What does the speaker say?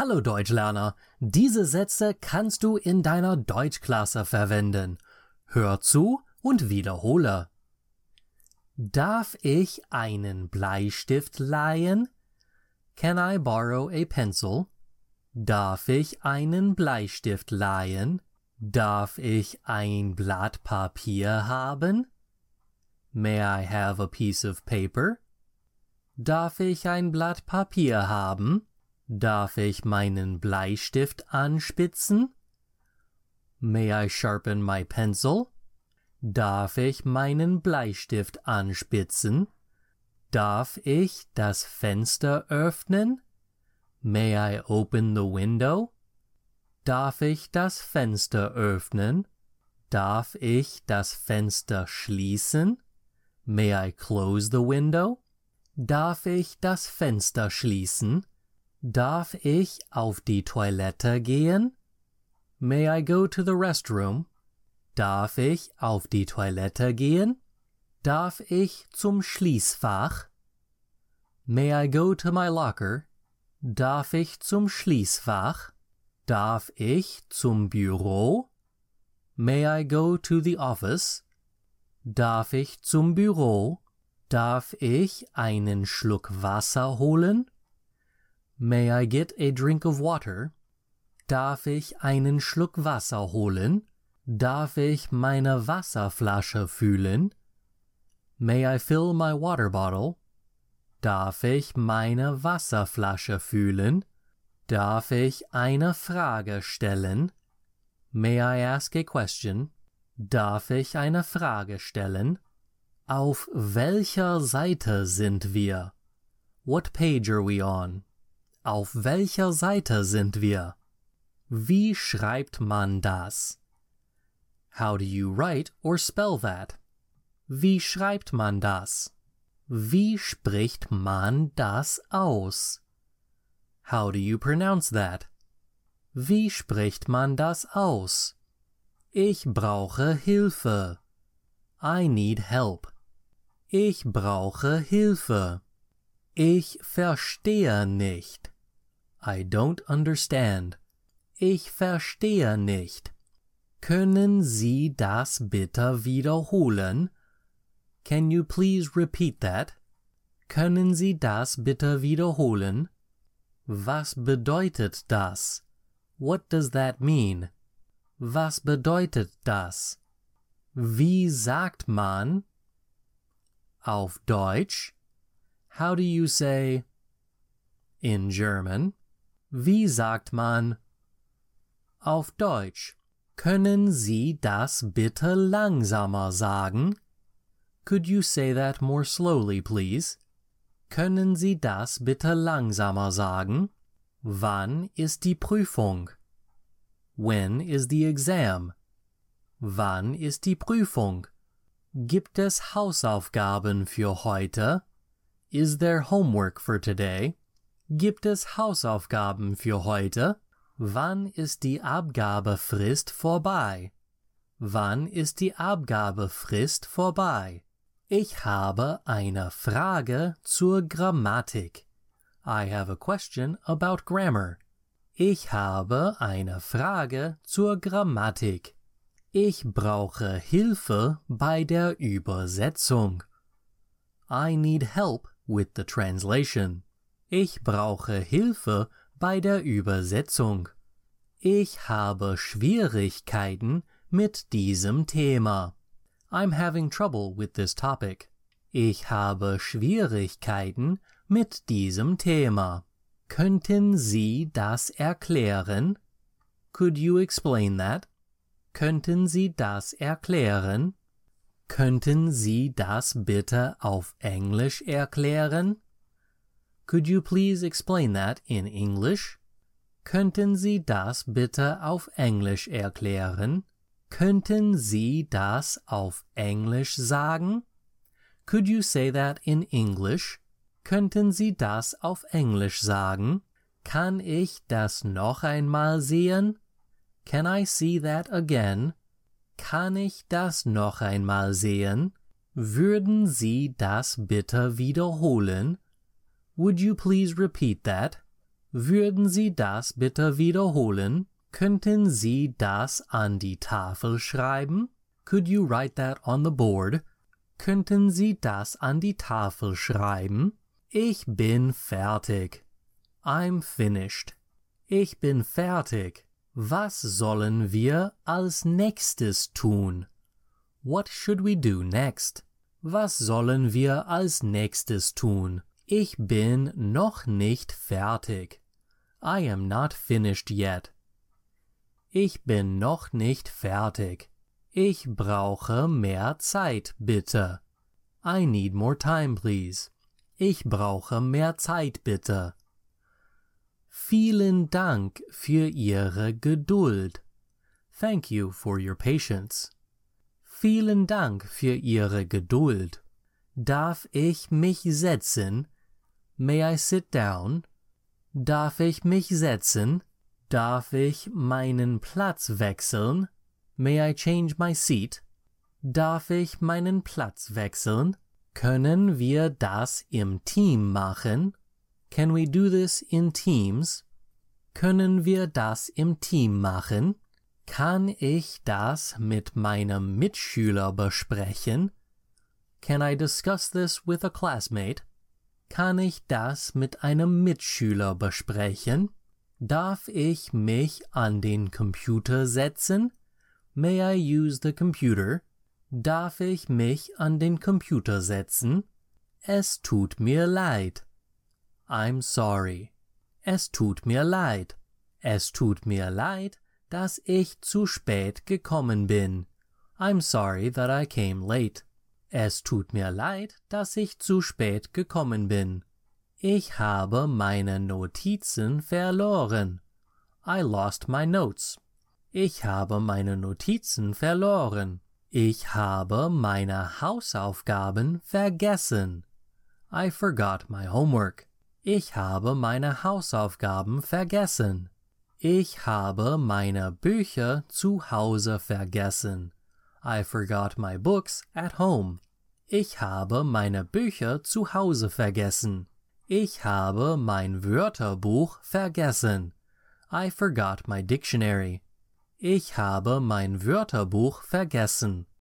Hallo Deutschlerner, diese Sätze kannst du in deiner Deutschklasse verwenden. Hör zu und wiederhole. Darf ich einen Bleistift leihen? Can I borrow a pencil? Darf ich einen Bleistift leihen? Darf ich ein Blatt Papier haben? May I have a piece of paper? Darf ich ein Blatt Papier haben? Darf ich meinen Bleistift anspitzen? May I sharpen my pencil? Darf ich meinen Bleistift anspitzen? Darf ich das Fenster öffnen? May I open the window? Darf ich das Fenster öffnen? Darf ich das Fenster schließen? May I close the window? Darf ich das Fenster schließen? Darf ich auf die Toilette gehen? May I go to the restroom? Darf ich auf die Toilette gehen? Darf ich zum Schließfach? May I go to my locker? Darf ich zum Schließfach? Darf ich zum Büro? May I go to the office? Darf ich zum Büro? Darf ich einen Schluck Wasser holen? May I get a drink of water? Darf ich einen Schluck Wasser holen? Darf ich meine Wasserflasche füllen? May I fill my water bottle? Darf ich meine Wasserflasche füllen? Darf ich eine Frage stellen? May I ask a question? Darf ich eine Frage stellen? Auf welcher Seite sind wir? What page are we on? Auf welcher Seite sind wir? Wie schreibt man das? How do you write or spell that? Wie schreibt man das? Wie spricht man das aus? How do you pronounce that? Wie spricht man das aus? Ich brauche Hilfe. I need help. Ich brauche Hilfe. Ich verstehe nicht. I don't understand. Ich verstehe nicht. Können Sie das bitte wiederholen? Can you please repeat that? Können Sie das bitte wiederholen? Was bedeutet das? What does that mean? Was bedeutet das? Wie sagt man? Auf Deutsch? How do you say? In German? Wie sagt man? Auf Deutsch. Können Sie das bitte langsamer sagen? Could you say that more slowly, please? Können Sie das bitte langsamer sagen? Wann ist die Prüfung? When is the exam? Wann ist die Prüfung? Gibt es Hausaufgaben für heute? Is there homework for today? Gibt es Hausaufgaben für heute? Wann ist die Abgabefrist vorbei? Wann ist die Abgabefrist vorbei? Ich habe eine Frage zur Grammatik. I have a question about grammar. Ich habe eine Frage zur Grammatik. Ich brauche Hilfe bei der Übersetzung. I need help with the translation. Ich brauche Hilfe bei der Übersetzung. Ich habe Schwierigkeiten mit diesem Thema. I'm having trouble with this topic. Ich habe Schwierigkeiten mit diesem Thema. Könnten Sie das erklären? Could you explain that? Könnten Sie das erklären? Könnten Sie das bitte auf Englisch erklären? Could you please explain that in English? Könnten Sie das bitte auf Englisch erklären? Könnten Sie das auf Englisch sagen? Could you say that in English? Könnten Sie das auf Englisch sagen? Kann ich das noch einmal sehen? Can I see that again? Kann ich das noch einmal sehen? Würden Sie das bitte wiederholen? Would you please repeat that? Würden Sie das bitte wiederholen? Könnten Sie das an die Tafel schreiben? Could you write that on the board? Könnten Sie das an die Tafel schreiben? Ich bin fertig. I'm finished. Ich bin fertig. Was sollen wir als nächstes tun? What should we do next? Was sollen wir als nächstes tun? Ich bin noch nicht fertig. I am not finished yet. Ich bin noch nicht fertig. Ich brauche mehr Zeit, bitte. I need more time, please. Ich brauche mehr Zeit, bitte. Vielen Dank für Ihre Geduld. Thank you for your patience. Vielen Dank für Ihre Geduld. Darf ich mich setzen? May I sit down? Darf ich mich setzen? Darf ich meinen Platz wechseln? May I change my seat? Darf ich meinen Platz wechseln? Können wir das im Team machen? Can we do this in teams? Können wir das im Team machen? Kann ich das mit meinem Mitschüler besprechen? Can I discuss this with a classmate? Kann ich das mit einem Mitschüler besprechen? Darf ich mich an den Computer setzen? May I use the computer? Darf ich mich an den Computer setzen? Es tut mir leid. I'm sorry. Es tut mir leid. Es tut mir leid, dass ich zu spät gekommen bin. I'm sorry that I came late. Es tut mir leid, dass ich zu spät gekommen bin. Ich habe meine Notizen verloren. I lost my notes. Ich habe meine Notizen verloren. Ich habe meine Hausaufgaben vergessen. I forgot my homework. Ich habe meine Hausaufgaben vergessen. Ich habe meine Bücher zu Hause vergessen. I forgot my books at home. Ich habe meine Bücher zu Hause vergessen. Ich habe mein Wörterbuch vergessen. I forgot my dictionary. Ich habe mein Wörterbuch vergessen.